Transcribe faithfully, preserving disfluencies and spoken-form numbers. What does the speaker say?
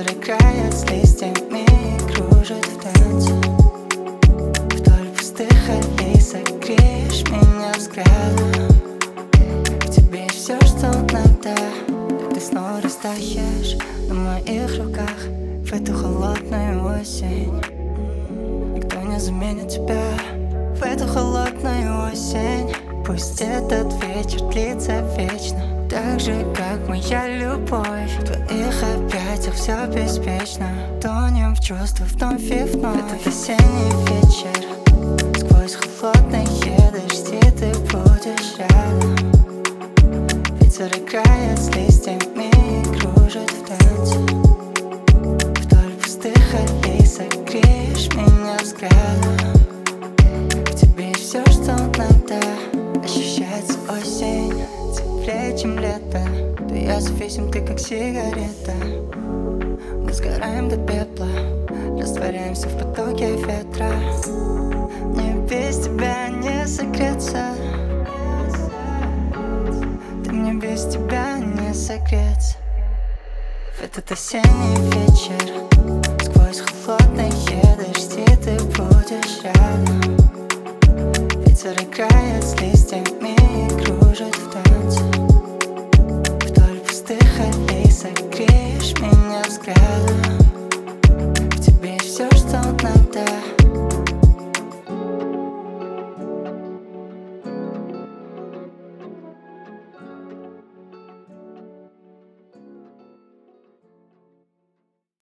Ветер играет с листьями и кружит в танце. Вдоль пустых аллей согреешь меня взглядом. В тебе все, что надо, и ты снова растаешь на моих руках в эту холодную осень. Никто не заменит тебя в эту холодную осень. Пусть этот вечер длится вечно, так же, как моя любовь. В твоих объятиях все беспечно. Тонем в чувства вновь и вновь. Этот осенний вечер, сквозь холодные дожди ты будешь рядом. Ветер играет с листьями и кружит в танце. Вдоль пустых аллей согреешь меня взглядом. В тебе все, что надо, ощущается осень теплее, чем лето. Да я зависим, ты как сигарета. Мы сгораем до пепла, растворяемся в потоке ветра. Мне без тебя не согреться, ты мне без тебя не согреться. В этот осенний вечер, сквозь холодные дожди ты будешь рядом. Ветер играет с листьями и кружит в танце.